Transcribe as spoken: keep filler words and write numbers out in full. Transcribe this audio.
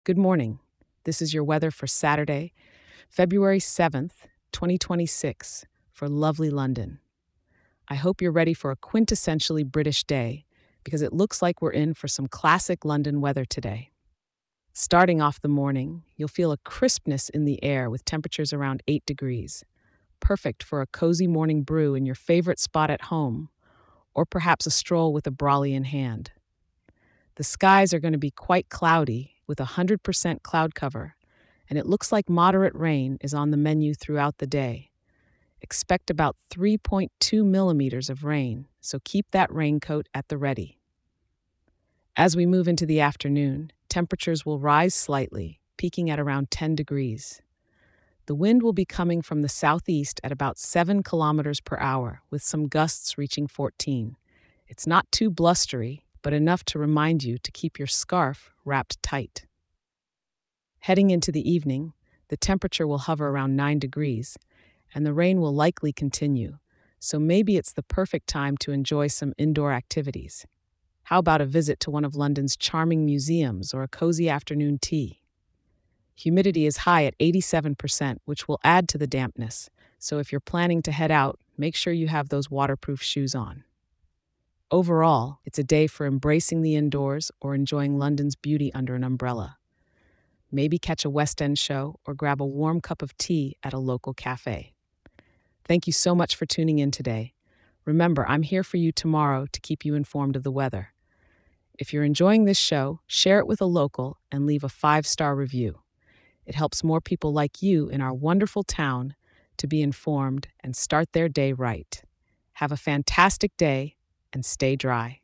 Good morning. This is your weather for Saturday, February seventh, twenty twenty-six, for lovely London. I hope you're ready for a quintessentially British day because it looks like we're in for some classic London weather today. Starting off the morning, you'll feel a crispness in the air with temperatures around eight degrees, perfect for a cozy morning brew in your favorite spot at home, or perhaps a stroll with a brolly in hand. The skies are going to be quite cloudy with a one hundred percent cloud cover, and it looks like moderate rain is on the menu throughout the day. Expect about three point two millimeters of rain, so keep that raincoat at the ready. As we move into the afternoon, temperatures will rise slightly, peaking at around ten degrees. The wind will be coming from the southeast at about seven kilometers per hour, with some gusts reaching fourteen. It's not too blustery, but enough to remind you to keep your scarf wrapped tight. Heading into the evening, the temperature will hover around nine degrees, and the rain will likely continue, so maybe it's the perfect time to enjoy some indoor activities. How about a visit to one of London's charming museums or a cozy afternoon tea? Humidity is high at eighty-seven percent, which will add to the dampness, so if you're planning to head out, make sure you have those waterproof shoes on. Overall, it's a day for embracing the indoors or enjoying London's beauty under an umbrella. Maybe catch a West End show or grab a warm cup of tea at a local cafe. Thank you so much for tuning in today. Remember, I'm here for you tomorrow to keep you informed of the weather. If you're enjoying this show, share it with a local and leave a five-star review. It helps more people like you in our wonderful town to be informed and start their day right. Have a fantastic day and stay dry.